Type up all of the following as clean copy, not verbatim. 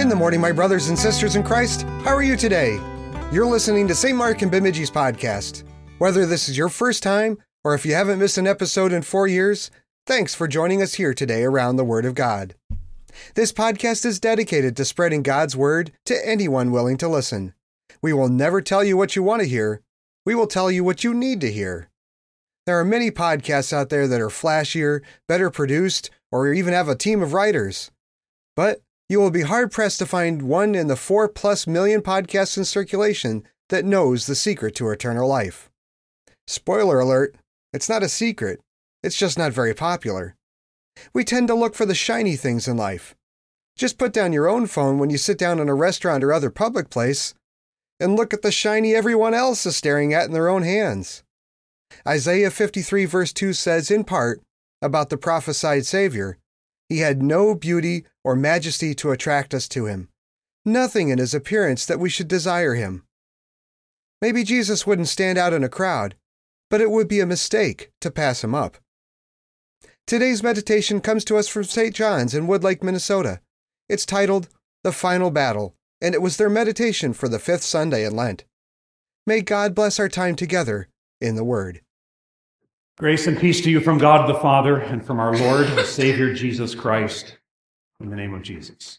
In the morning, my brothers and sisters in Christ, how are you today? You're listening to St. Mark and Bemidji's podcast. Whether this is your first time, or if you haven't missed an episode in 4 years, thanks for joining us here today around the Word of God. This podcast is dedicated to spreading God's Word to anyone willing to listen. We will never tell you what you want to hear. We will tell you what you need to hear. There are many podcasts out there that are flashier, better produced, or even have a team of writers. But you will be hard-pressed to find one in the 4+ million podcasts in circulation that knows the secret to eternal life. Spoiler alert, it's not a secret. It's just not very popular. We tend to look for the shiny things in life. Just put down your own phone when you sit down in a restaurant or other public place and look at the shiny everyone else is staring at in their own hands. Isaiah 53 verse 2 says in part about the prophesied Savior, "He had no beauty or majesty to attract us to him. Nothing in his appearance that we should desire him." Maybe Jesus wouldn't stand out in a crowd, but it would be a mistake to pass him up. Today's meditation comes to us from St. John's in Woodlake, Minnesota. It's titled The Final Battle, and it was their meditation for the 5th Sunday in Lent. May God bless our time together in the Word. Grace and peace to you from God the Father and from our Lord and Savior Jesus Christ, in the name of Jesus.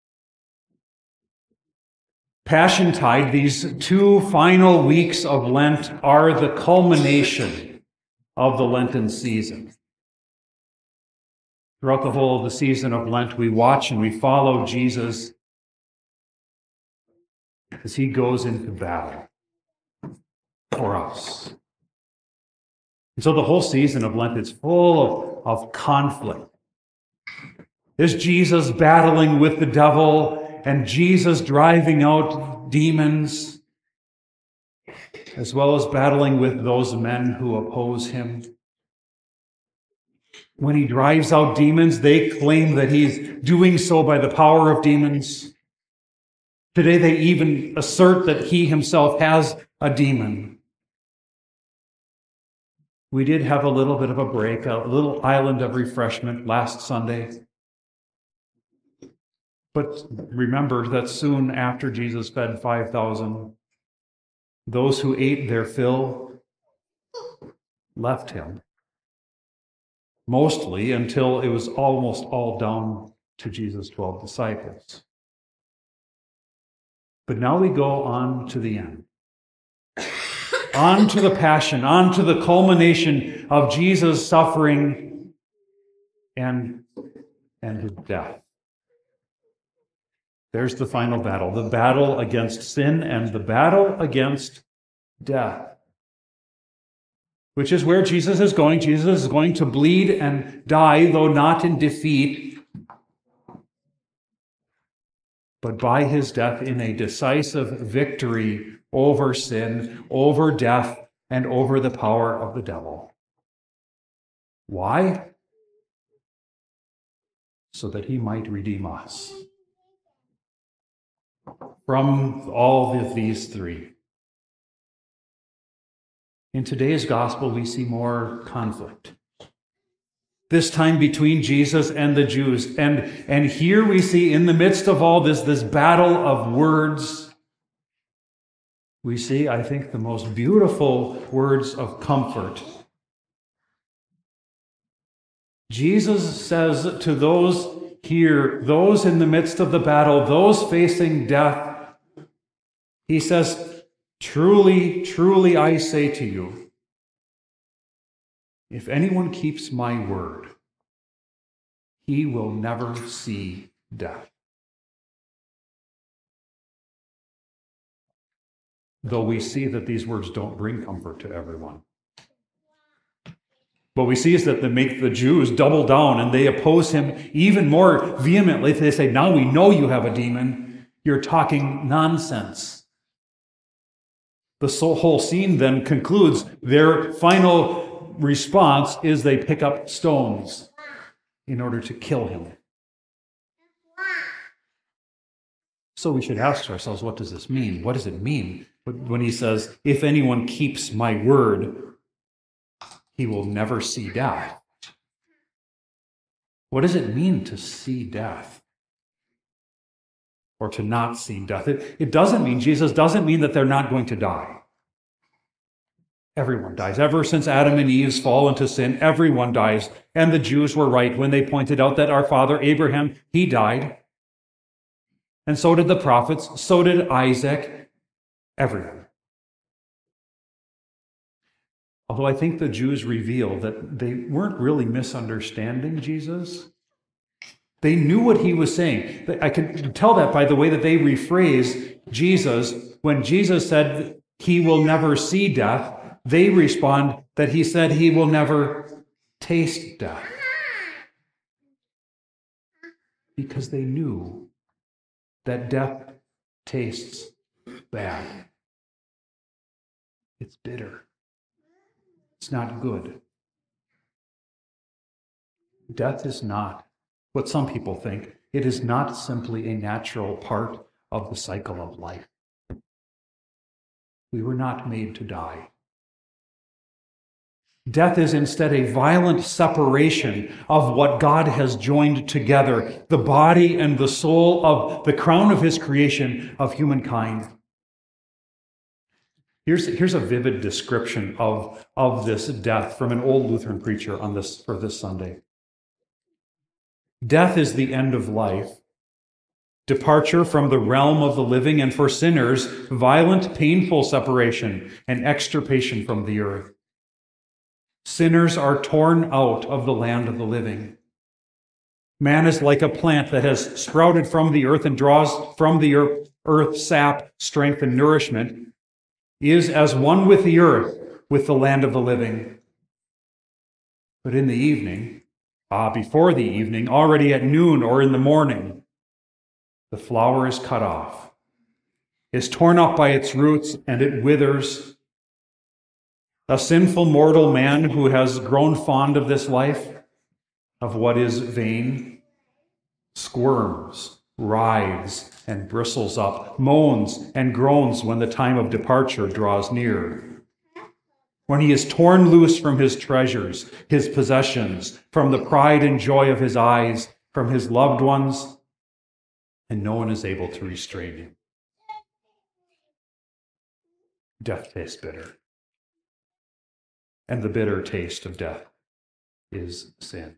Passiontide, these 2 final weeks of Lent, are the culmination of the Lenten season. Throughout the whole of the season of Lent, we watch and we follow Jesus as he goes into battle for us. And so the whole season of Lent is full of conflict. There's Jesus battling with the devil and Jesus driving out demons, as well as battling with those men who oppose him. When he drives out demons, they claim that he's doing so by the power of demons. Today they even assert that he himself has a demon. We did have a little bit of a break, a little island of refreshment last Sunday. But remember that soon after Jesus fed 5,000, those who ate their fill left him. Mostly until it was almost all down to Jesus' 12 disciples. But now we go on to the end. On to the passion, on to the culmination of Jesus' suffering and his death. There's the final battle, the battle against sin and the battle against death, which is where Jesus is going. Jesus is going to bleed and die, though not in defeat, but by his death in a decisive victory over sin, over death, and over the power of the devil. Why? So that he might redeem us from all of these 3. In today's gospel, we see more conflict. This time between Jesus and the Jews. And here we see in the midst of all this battle of words, we see, I think, the most beautiful words of comfort. Jesus says to those here, those in the midst of the battle, those facing death, he says, "Truly, truly, I say to you, if anyone keeps my word, he will never see death." Though we see that these words don't bring comfort to everyone. What we see is that they make the Jews double down and they oppose him even more vehemently. They say, "Now we know you have a demon. You're talking nonsense." The whole scene then concludes. Their final response is they pick up stones in order to kill him. So we should ask ourselves, what does this mean? What does it mean when he says, "If anyone keeps my word, he will never see death"? What does it mean to see death? or to not see death. It doesn't mean, Jesus doesn't mean that they're not going to die. Everyone dies. Ever since Adam and Eve's fall into sin, everyone dies. And the Jews were right when they pointed out that our father Abraham, he died. And so did the prophets, so did Isaac, everyone. Although I think the Jews reveal that they weren't really misunderstanding Jesus. They knew what he was saying. I can tell that by the way that they rephrase Jesus. When Jesus said he will never see death, they respond that he said he will never taste death. Because they knew that death tastes bad. It's bitter. It's not good. Death is not what some people think. It is not simply a natural part of the cycle of life. We were not made to die. Death is instead a violent separation of what God has joined together, the body and the soul of the crown of his creation of humankind. Here's a vivid description of this death from an old Lutheran preacher for this Sunday. Death is the end of life, departure from the realm of the living, and for sinners, violent, painful separation and extirpation from the earth. Sinners are torn out of the land of the living. Man is like a plant that has sprouted from the earth and draws from the earth sap, strength, and nourishment, is as one with the earth, with the land of the living. But in the evening, before the evening, already at noon or in the morning, the flower is cut off, is torn up by its roots, and it withers. A sinful mortal man who has grown fond of this life, of what is vain, squirms, writhes, and bristles up, moans and groans when the time of departure draws near. When he is torn loose from his treasures, his possessions, from the pride and joy of his eyes, from his loved ones, and no one is able to restrain him. Death tastes bitter. And the bitter taste of death is sin.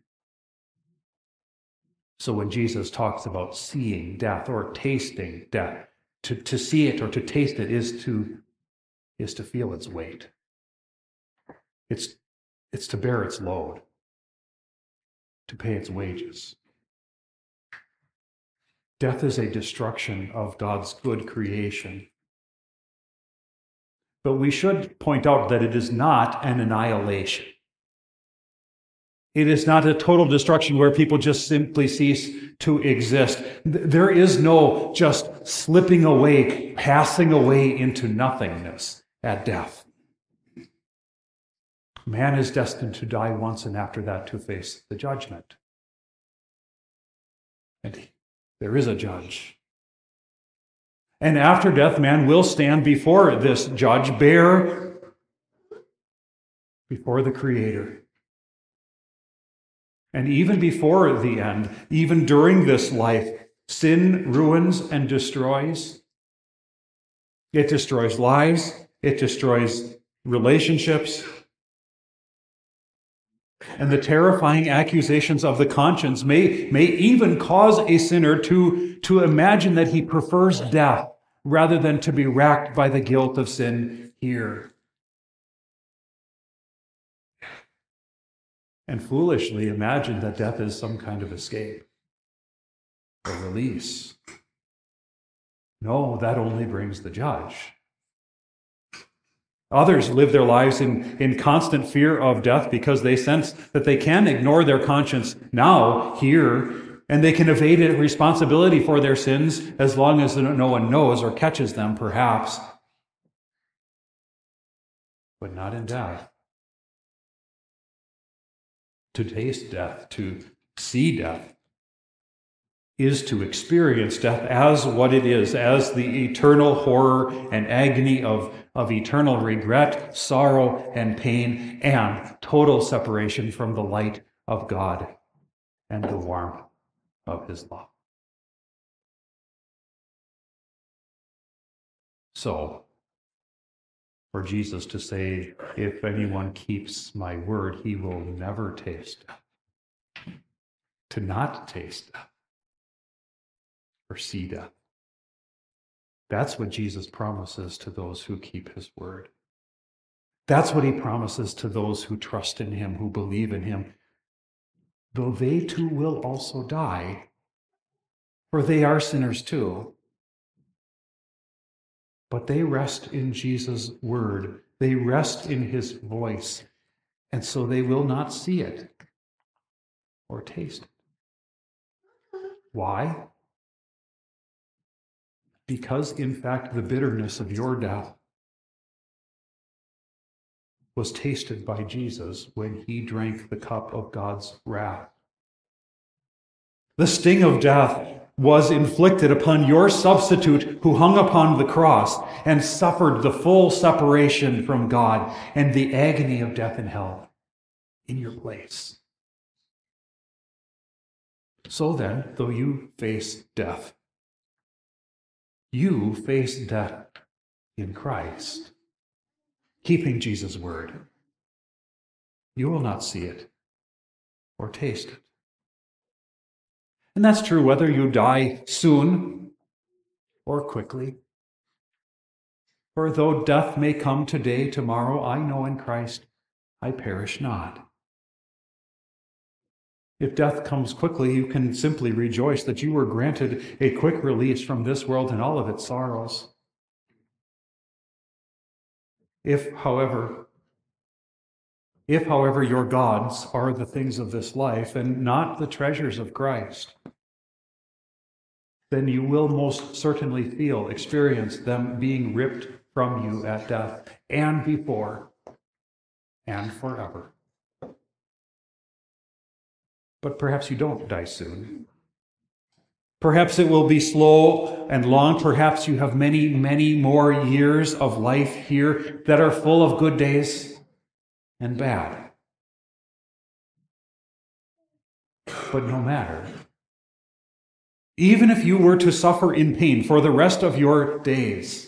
So when Jesus talks about seeing death or tasting death, to see it or to taste it is to feel its weight. It's to bear its load, to pay its wages. Death is a destruction of God's good creation. But we should point out that it is not an annihilation. It is not a total destruction where people just simply cease to exist. There is no just slipping away, passing away into nothingness at death. Man is destined to die once, and after that to face the judgment. And there is a judge. And after death, man will stand before this judge, bare before the Creator. And even before the end, even during this life, sin ruins and destroys. It destroys lives. It destroys relationships. And the terrifying accusations of the conscience may even cause a sinner to imagine that he prefers death rather than to be racked by the guilt of sin here. And foolishly imagine that death is some kind of escape or release. No, that only brings the judge. Others live their lives in constant fear of death because they sense that they can ignore their conscience now, here, and they can evade responsibility for their sins as long as no one knows or catches them, perhaps. But not in death. To taste death, to see death, is to experience death as what it is, as the eternal horror and agony of eternal regret, sorrow, and pain, and total separation from the light of God and the warmth of his love. So, for Jesus to say, if anyone keeps my word, he will never taste death. To not taste death or see death. That's what Jesus promises to those who keep his word. That's what he promises to those who trust in him, who believe in him. Though they too will also die, for they are sinners too. But they rest in Jesus' word. They rest in his voice. And so they will not see it or taste it. Why? Because, in fact, the bitterness of your death was tasted by Jesus when he drank the cup of God's wrath. The sting of death was inflicted upon your substitute who hung upon the cross and suffered the full separation from God and the agony of death in hell in your place. So then, though you face death, you face death in Christ, keeping Jesus' word. You will not see it or taste it. And that's true whether you die soon or quickly. For though death may come today, tomorrow, I know in Christ I perish not. If death comes quickly, you can simply rejoice that you were granted a quick release from this world and all of its sorrows. If, however, your gods are the things of this life and not the treasures of Christ, then you will most certainly experience them being ripped from you at death, and before, and forever. But perhaps you don't die soon. Perhaps it will be slow and long. Perhaps you have many, many more years of life here that are full of good days and bad. But no matter. Even if you were to suffer in pain for the rest of your days,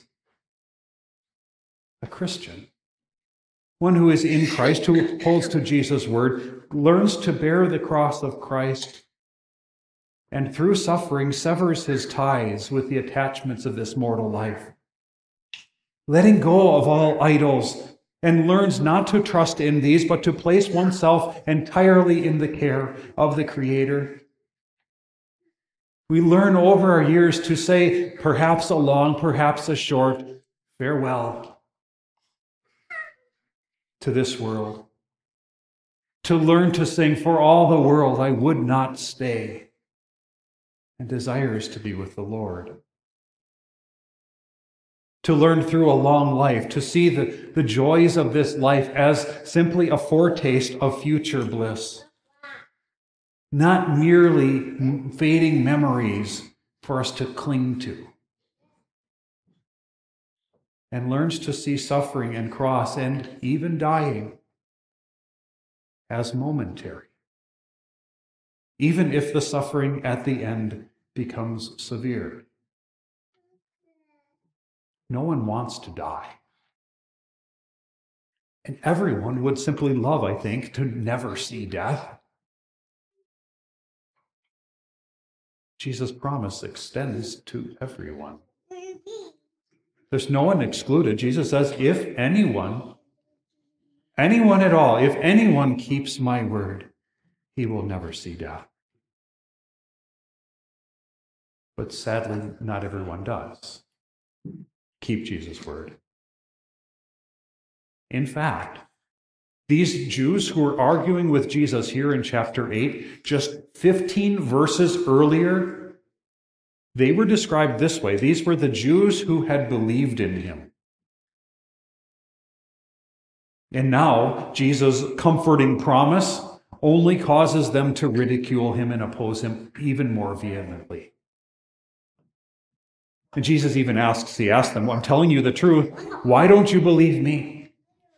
a Christian, one who is in Christ, who holds to Jesus' word, learns to bear the cross of Christ, and through suffering severs his ties with the attachments of this mortal life, letting go of all idols, and learns not to trust in these, but to place oneself entirely in the care of the Creator. We learn over our years to say, perhaps a long, perhaps a short, farewell to this world. To learn to sing, for all the world I would not stay, and desires to be with the Lord. To learn through a long life, to see the joys of this life as simply a foretaste of future bliss. Not merely fading memories for us to cling to. And learns to see suffering and cross and even dying as momentary, even if the suffering at the end becomes severe. No one wants to die. And everyone would simply love, I think, to never see death. Jesus' promise extends to everyone. There's no one excluded. Jesus says, if anyone at all, if anyone keeps my word, he will never see death. But sadly, not everyone does keep Jesus' word. In fact, these Jews who were arguing with Jesus here in chapter 8, just 15 verses earlier, they were described this way. These were the Jews who had believed in him. And now, Jesus' comforting promise only causes them to ridicule him and oppose him even more vehemently. And Jesus even asked them, I'm telling you the truth, why don't you believe me?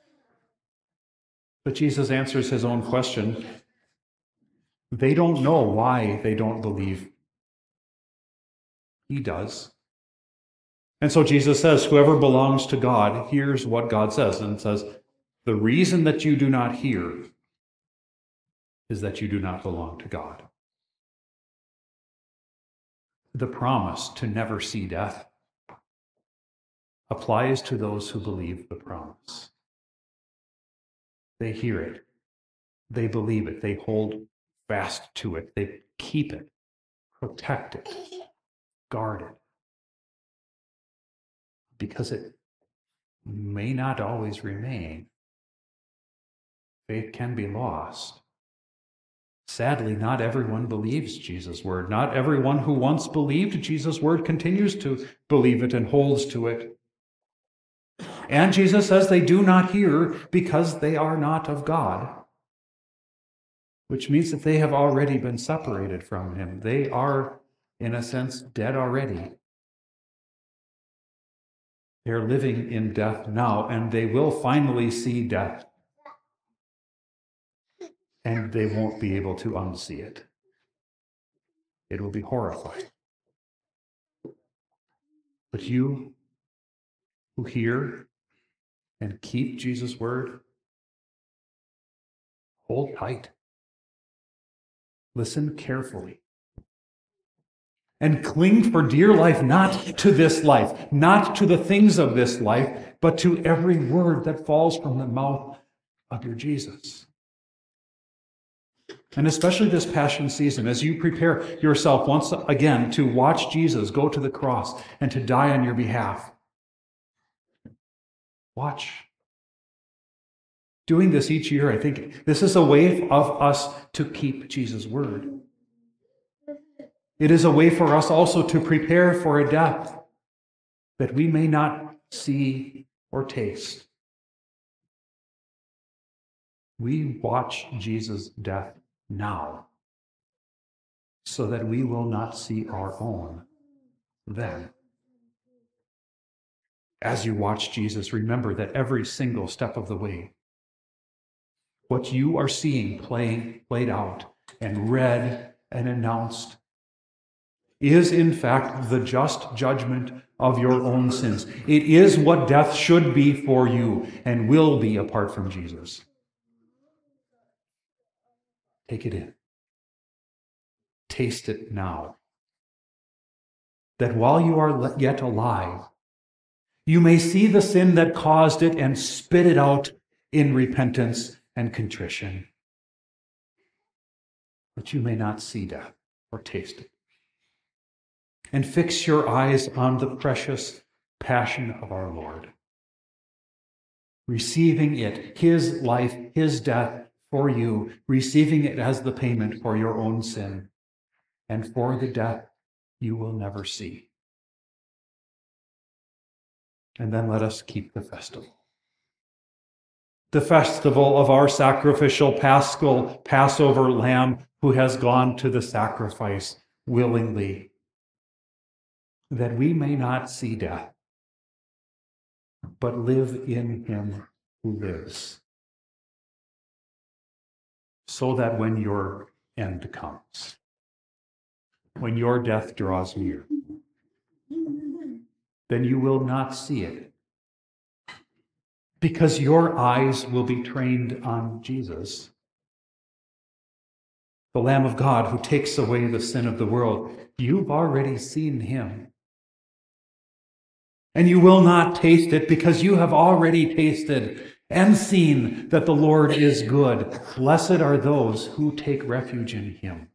But Jesus answers his own question. They don't know why they don't believe. He does. And so Jesus says, whoever belongs to God hears what God says. And it says, the reason that you do not hear is that you do not belong to God. The promise to never see death applies to those who believe the promise. They hear it. They believe it. They hold fast to it. They keep it, protect it, guard it. Because it may not always remain. Faith can be lost. Sadly, not everyone believes Jesus' word. Not everyone who once believed Jesus' word continues to believe it and holds to it. And Jesus says they do not hear because they are not of God, which means that they have already been separated from him. They are, in a sense, dead already. They're living in death now, and they will finally see death. And they won't be able to unsee it. It will be horrifying. But you who hear and keep Jesus' word, hold tight. Listen carefully. And cling for dear life, not to this life, not to the things of this life, but to every word that falls from the mouth of your Jesus. And especially this Passion season, as you prepare yourself once again to watch Jesus go to the cross and to die on your behalf. Watch. Doing this each year, I think this is a way of us to keep Jesus' word. It is a way for us also to prepare for a death that we may not see or taste. We watch Jesus' death now, so that we will not see our own then. As you watch Jesus, remember that every single step of the way, what you are seeing played out and read and announced is in fact the just judgment of your own sins. It is what death should be for you and will be apart from Jesus. Take it in. Taste it now. That while you are yet alive, you may see the sin that caused it and spit it out in repentance and contrition. But you may not see death or taste it. And fix your eyes on the precious passion of our Lord. Receiving it, his life, his death, for you, receiving it as the payment for your own sin and for the death you will never see. And then let us keep the festival. The festival of our sacrificial paschal Passover lamb who has gone to the sacrifice willingly, that we may not see death, but live in him who lives. So that when your end comes, when your death draws near, then you will not see it, because your eyes will be trained on Jesus, the Lamb of God who takes away the sin of the world. You've already seen him. And you will not taste it because you have already tasted and seen that the Lord is good. Blessed are those who take refuge in him.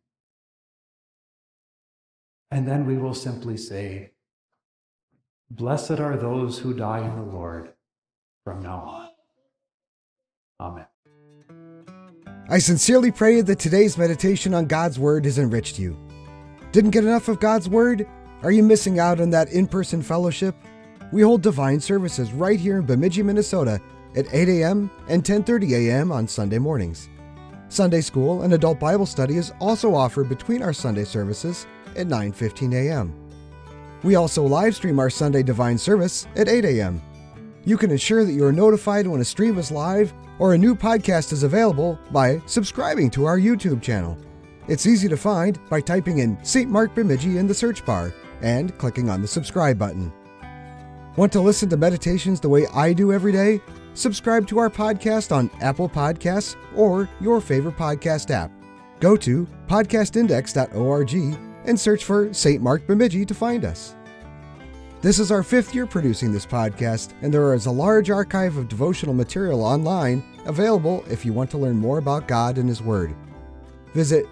And then we will simply say, blessed are those who die in the Lord from now on. Amen. I sincerely pray that today's meditation on God's Word has enriched you. Didn't get enough of God's Word? Are you missing out on that in-person fellowship? We hold divine services right here in Bemidji, Minnesota at 8 a.m. and 10:30 a.m. on Sunday mornings. Sunday school and adult Bible study is also offered between our Sunday services at 9:15 a.m. We also live stream our Sunday divine service at 8 a.m. You can ensure that you are notified when a stream is live or a new podcast is available by subscribing to our YouTube channel. It's easy to find by typing in St. Mark Bemidji in the search bar and clicking on the subscribe button. Want to listen to meditations the way I do every day? Subscribe to our podcast on Apple Podcasts or your favorite podcast app. Go to podcastindex.org and search for St. Mark Bemidji to find us. This is our 5th year producing this podcast, and there is a large archive of devotional material online available if you want to learn more about God and His Word. Visit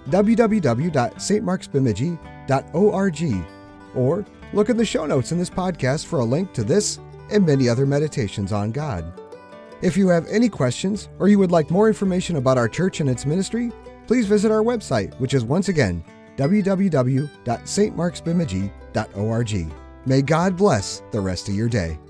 www.stmarksbemidji.org or look in the show notes in this podcast for a link to this and many other meditations on God. If you have any questions or you would like more information about our church and its ministry, please visit our website, which is once again www.stmarksbemidji.org. May God bless the rest of your day.